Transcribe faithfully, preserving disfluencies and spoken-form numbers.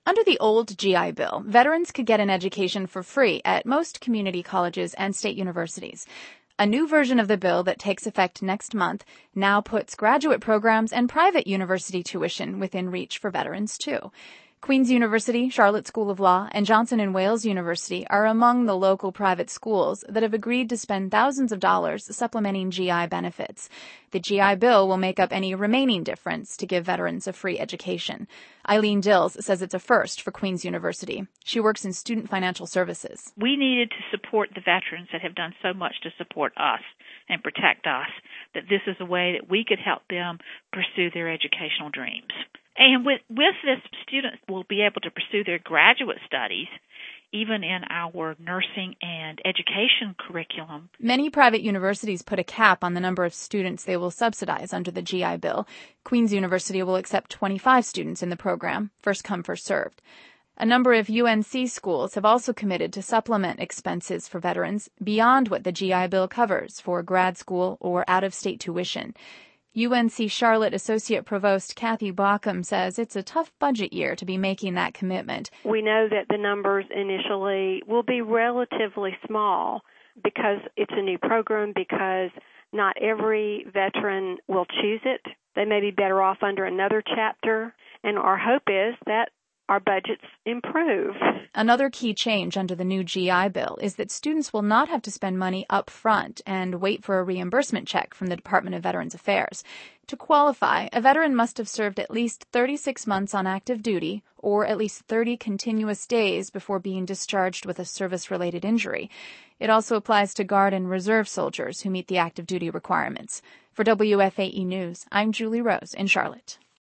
Under the old G I Bill, veterans could get an education for free at most community colleges and state universities. A new version of the bill that takes effect next month now puts graduate programs and private university tuition within reach for veterans, too. Queen's University, Charlotte School of Law, and Johnson and Wales University are among the local private schools that have agreed to spend thousands of dollars supplementing G I benefits. The G I Bill will make up any remaining difference to give veterans a free education. Eileen Dills says it's a first for Queen's University. She works in student financial services. We needed to support the veterans that have done so much to support us and protect us, that this is a way that we could help them pursue their educational dreams. And with, with this, students will be able to pursue their graduate studies, even in our nursing and education curriculum. Many private universities put a cap on the number of students they will subsidize under the G I Bill. Queen's University will accept twenty-five students in the program, first come, first served. A number of U N C schools have also committed to supplement expenses for veterans beyond what the G I Bill covers for grad school or out-of-state tuition. U N C Charlotte Associate Provost Kathy Baucom says it's a tough budget year to be making that commitment. We know that the numbers initially will be relatively small because it's a new program, because not every veteran will choose it. They may be better off under another chapter, and our hope is that our budgets improve. Another key change under the new G I Bill is that students will not have to spend money up front and wait for a reimbursement check from the Department of Veterans Affairs. To qualify, a veteran must have served at least thirty-six months on active duty or at least thirty continuous days before being discharged with a service-related injury. It also applies to Guard and Reserve soldiers who meet the active duty requirements. For W F A E News, I'm Julie Rose in Charlotte.